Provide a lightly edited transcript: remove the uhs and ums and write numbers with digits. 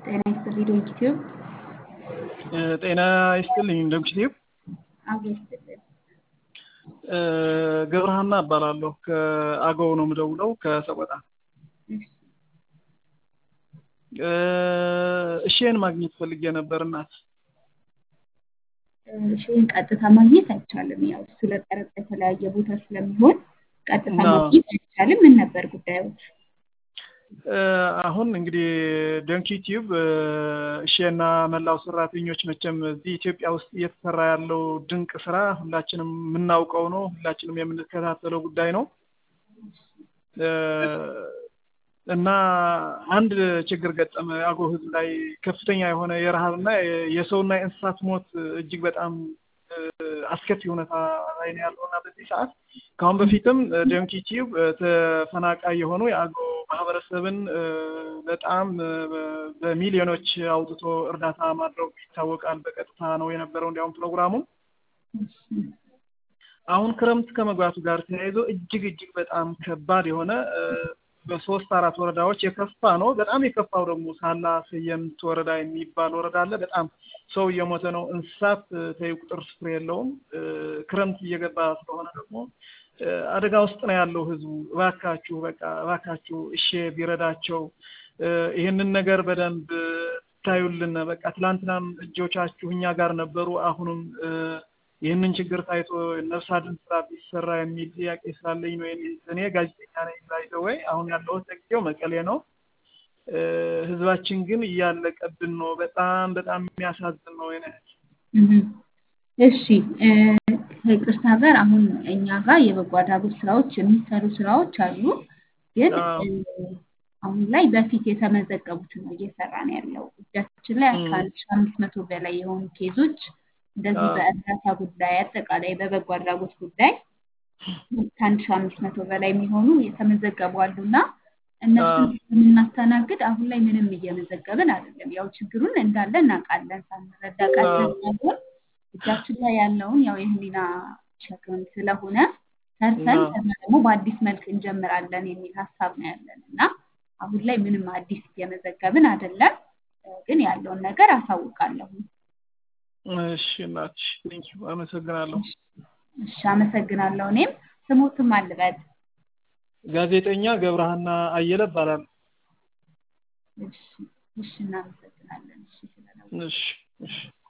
ጤና ይስጥልኝ ዩቲዩብ ጤና ይስጥልኝ ዩቲዩብ አብሮ ይስጥልኝ። ገብረሃና እባላለሁ ከአገው ነው የምደውለው ከሰቆጣ። እሺን ማግኘት ፈልጌ ነበር እናት። እሺን ቀጥታ ማግኘት አይቻልም። ያው ስለቀረጸ የተለያየ ቦታ ስለሚሆን ቀጥታ ማግኘት አይቻልም። ምን ነበር ጉዳዮች? አሁን እንግዲህ ዶንኪ ቲዩብ እሺና መላው ሰራተኞች መቼም እዚህ ኢትዮጵያ ውስጥ እየተሰራ ያለው ድንቅ ስራ ሁላችንም የምናውቀው ነው፣ ሁላችንም የምንከታተለው ጉዳይ ነው። እና አንድ ችግር ገጠመ። አገው ህዝብ ላይ ከፍተኛ የሆነ የረሃብና የሰውና የእንስሳት ሞት እጅግ በጣም አስከፊ ሁኔታ ላይ ነው ያለውና በዚህ ሰዓት ካሁን በፊትም ዶንኪ ቲዩብ ተፈናቃይ የሆኑ የአገው ማህበረሰብን በጣም በሚሊዮኖች አውጥቶ እርዳታ ማድረጉ ይታወቃል። በቀጥታ ነው የነበረው እንዲያውም ፕሮግራሙ። አሁን ክረምት ከመግባቱ ጋር ተያይዞ እጅግ በጣም ከባድ የሆነ በ3 4 ወረዳዎች የከፋ ነው። በጣም የከፋው ደግሞ ሳላ ሰየምት ወረዳ የሚባል ወረዳ አለ። በጣም ሰው እየሞተ ነው። እንስሳት ቁጥር ስፍር የለውም። ክረምት እየገባ ስለሆነ ደግሞ አደጋ ውስጥ ነው ያለው ህዝቡ። እባካችሁ እሺ ቢረዳቸው ይሄንን ነገር በደንብ ታዩልን። በቃ ትላንትናም እጆቻችሁ እኛ ጋር ነበሩ። አሁንም ይሄንን ችግር ታይቶ ነፍስ አድን ስራ ቢሰራ የሚል ጥያቄ ስላለኝ ነው። እኔ ጋዜጠኛ ነኝ ወይ አሁን ያለው ተቅየው መቀሌ ነው። ህዝባችን ግን እያለቀብን ነው። በጣም የሚያሳዝን ነው። እሺ ከይቅርታ ጋር አሁን እኛ ጋር የበጎ አድራጎት ስራዎች የሚሰሩ ስራዎች አሉ። ግን አሁን ላይ በፊት የተመዘገቡት ነው እየሰራን ያለው። እጃችን ላይ ከ1500 በላይ የሆኑ ኬዞች እንደዚህ በእርዳታ ጉዳይ አጠቃላይ በበጎ አድራጎት ጉዳይ ከ1500 በላይ የሚሆኑ የተመዘገቡ አሉና እነሱን የምናስተናግድ አሁን ላይ ምንም እየመዘገብን አይደለም። ያው ችግሩን እንዳለ እናውቃለን። ሳንረዳ ቀርተን እጃችን ላይ ያለውን ያው የህሊና ሸክም ስለሆነ ሰርተን ከዛ ደግሞ በአዲስ መልክ እንጀምራለን የሚል ሀሳብ ነው ያለን እና አሁን ላይ ምንም አዲስ እየመዘገብን አይደለም። ግን ያለውን ነገር አሳውቃለሁ። እሺ እናት ቴንኪው አመሰግናለሁ። እሺ አመሰግናለሁ። እኔም ስሙትም አልበል ጋዜጠኛ ገብረሃና አየለ እባላለሁ። እሺ እናመሰግናለን። እሺ እሺ